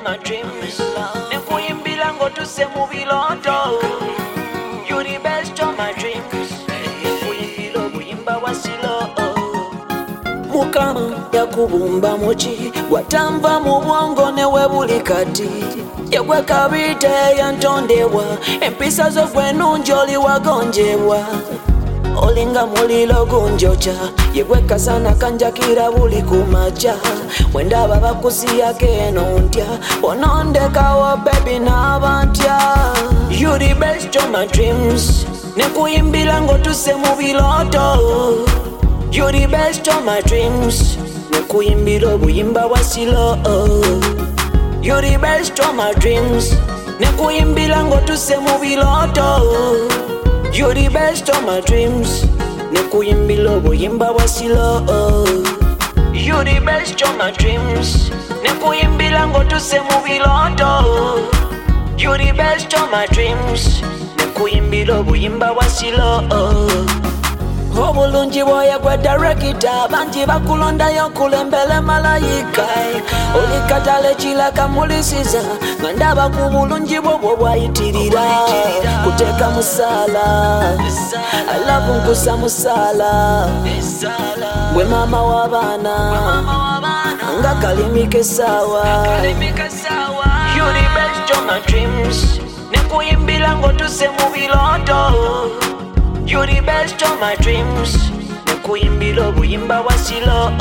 my dreams. Nekuimbila ngotuse mubilondo. You the best of my dreams. Nekuimbila buyimba wasilo. Mukama yakubumba muki watamva mu bwongo newe buli kati yegwe kabite yantondewa empisa zo gwe nungi oli wagonjebwa olinga mulilo gunjocha yegwe kasana kanjakira buli kumacha wendaba bakusiyako eno ntya onondekawo baby n'abantya you the best of my dreams nekuyimbila ngotuse mu biloto. You the best of my dreams. Nekuimbila buyimba wasilo. You the best of my dreams. Nekuimbila ngotuse mubiloto. You the best of my dreams. Nekuimbila buyimba wasilo. You the best of my dreams. Nekuimbila ngotuse mubiloto. You the best of my dreams. Nekuimbila buyimba wasilo. Obulungi bwoya gwe director bangi bakulondayo kulembele malayika olikatale kilaka mulisiza nga ndaba ku bulungi bwo bwayitirira kuteeka musala alafu nkusa musala gwe mama w'abaana nga kalimike sawa. You the best of my dreams nekuyimbila ngotuse mu biloto. You the best of my dreams. Nekuimbila buyimba wasilo.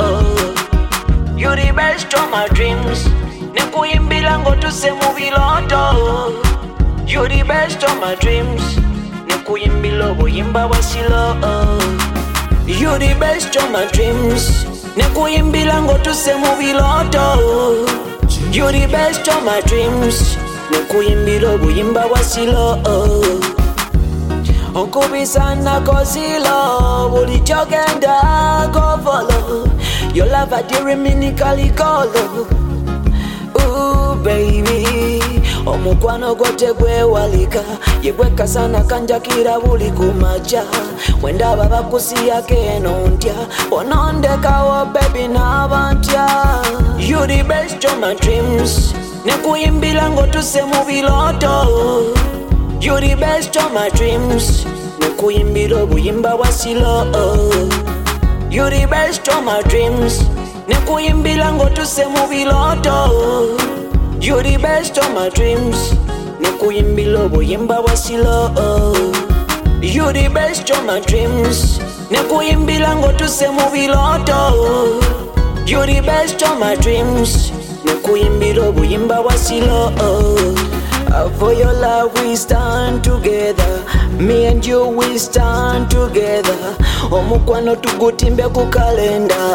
You the best of my dreams. Nekuimbila ngotuse mu biloto. You the best of my dreams. Nekuimbila buyimba wasilo. You the best of my dreams. Nekuimbila ngotuse mu biloto. You the best of my dreams. Nekuimbila buyimba wasilo. Onkubisana kozilo buli kyogenda govolo your love adiriminekali kolo. Ooh baby omukwano gwo tegwewalika yegwe kasana kanjakira buli kumacha wendaba bakusiyako eno ntya onondekawo baby n'abantya. You the best of my dreams nekuyimbila ngotuse mu biloto. You the best of my dreams. Nekuimbila buyimba wasilo. You the best of my dreams. Nekuimbila ngotuse mu biloto. You the best of my dreams. Nekuimbila buyimba wasilo. You the best of my dreams. Nekuimbila ngotuse mu biloto. You the best of my dreams. Nekuimbila buyimba wasilo. For your love we stand together. Me and you we stand together. Omukwano tugutimbe ku kalenda.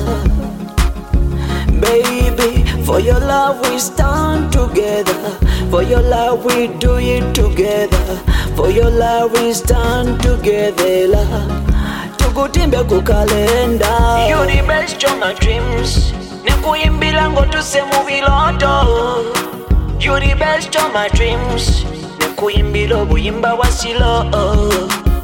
Baby, for your love we stand together. For your love we do it together. For your love we stand together. Tugutimbe ku kalenda. You the best of my dreams. Nekuimbila ngotuse mu biloto. You the best of my dreams. Nekuimbila buyimba wasilo.